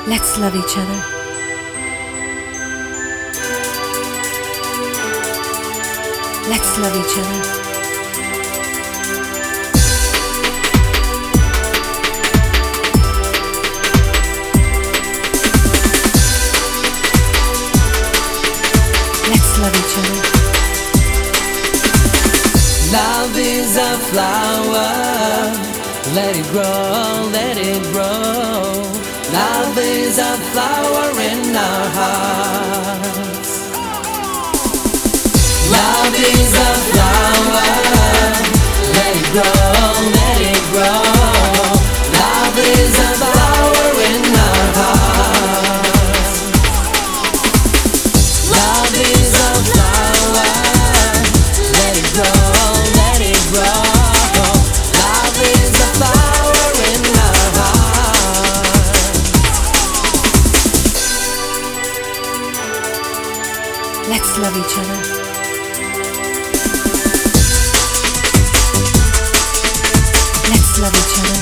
Let's love each other. Let's love each other. Let's love each other. Love is a flower, let it grow, let it grow. Love is a flower in our hearts. Love is a flower, let it grow, let it grow. Love is a flower in our hearts. Love is a flower, let it grow, let it grow. Love is a flower in our hearts. Let's love each other. Let's love each other.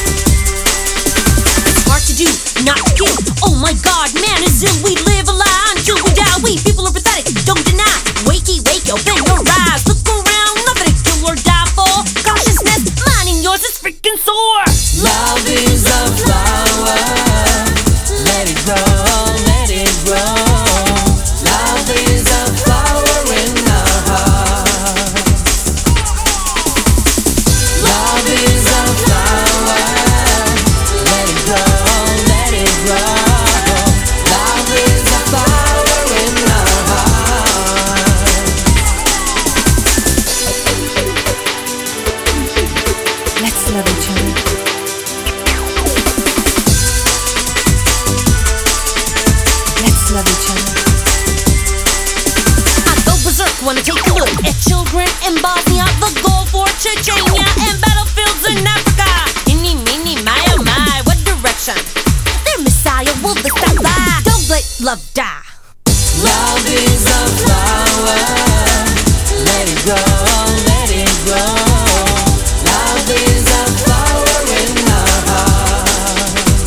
It's hard to do, not to kill. Oh my God, man is ill. We live a lie until we die. We people are pathetic, don't deny. Wakey, wake, open your eyes. Look around, nothing to kill or die for. Consciousness, mine and yours is freaking sore. Love is a flower, let it grow, let it grow. Love is a flower in our hearts. Love is a flower, let it grow, let it grow. Love is a flower in our hearts. Let's love each other. Let's love each other. I go berserk when I take a look at children in Bosnia, the Gulf War, Chechnya, and battlefields in Africa. Inni, mini, my, oh my, what direction? Their messiah will the stop lie. Don't let love die. Love is a flower, let it grow, let it grow. Love is a flower in our hearts.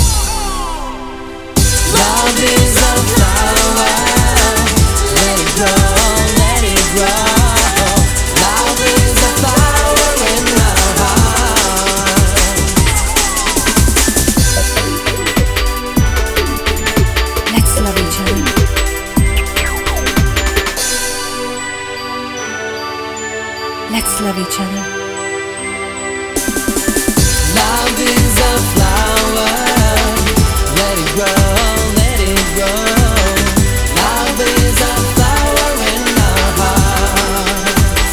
Love is a flower, let it grow, let it grow. Love is a flower in our hearts. Let's love each other. Let's love each other. Love is a flower, let it grow, let it grow. Love is a flower in our hearts.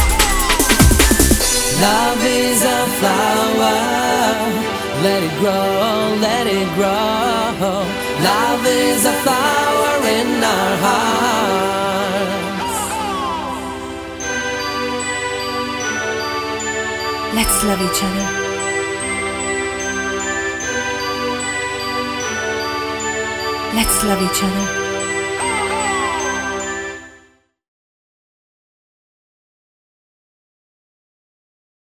Love is a flower, let it grow, let it grow. Love is a flower in our hearts. Let's love each other. Let's love each other.